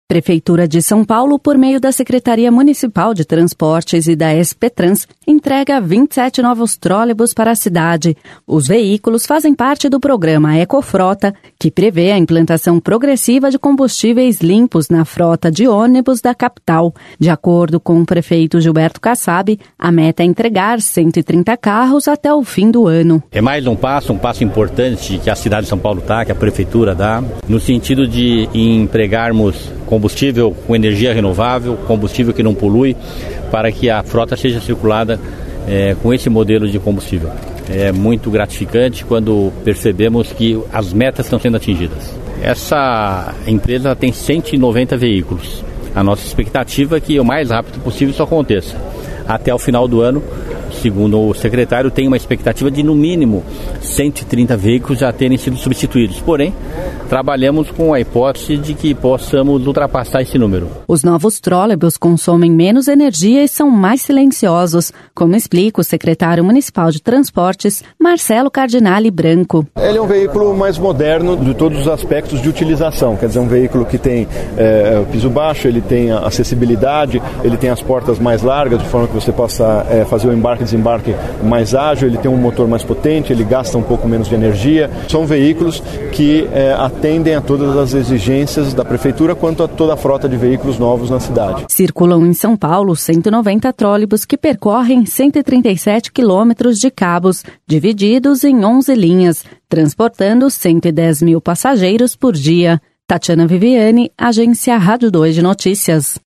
Prefeitura de São Paulo, por meio da Secretaria Municipal de Transportes e da SPTrans, entrega 27 novos trólebus para a cidade. Os veículos fazem parte do programa Ecofrota, que prevê a implantação progressiva de combustíveis limpos na frota de ônibus da capital. De acordo com o prefeito Gilberto Kassab, a meta é entregar 130 carros até o fim do ano. É mais um passo importante que a cidade de São Paulo dá, que a prefeitura dá, no sentido de empregarmos combustível com energia renovável, combustível que não polui, para que a frota seja circulada com esse modelo de combustível. É muito gratificante quando percebemos que as metas estão sendo atingidas. Essa empresa tem 190 veículos. A nossa expectativa é que o mais rápido possível isso aconteça. Até o final do ano, segundo o secretário, tem uma expectativa de, no mínimo, 130 veículos já terem sido substituídos. Porém, trabalhamos com a hipótese de que possamos ultrapassar esse número. Os novos trólebus consomem menos energia e são mais silenciosos, como explica o secretário municipal de Transportes, Marcelo Cardinale Branco. Ele é um veículo mais moderno de todos os aspectos de utilização, quer dizer, um veículo que tem piso baixo, ele tem acessibilidade, ele tem as portas mais largas, de forma que você possa fazer o embarque e desembarque mais ágil, ele tem um motor mais potente, ele gasta um pouco menos de energia. São veículos que atendem a todas as exigências da prefeitura quanto a toda a frota de veículos novos na cidade. Circulam em São Paulo 190 trólebus que percorrem 137 quilômetros de cabos, divididos em 11 linhas, transportando 110 mil passageiros por dia. Tatiana Viviane, Agência Rádio 2 de Notícias.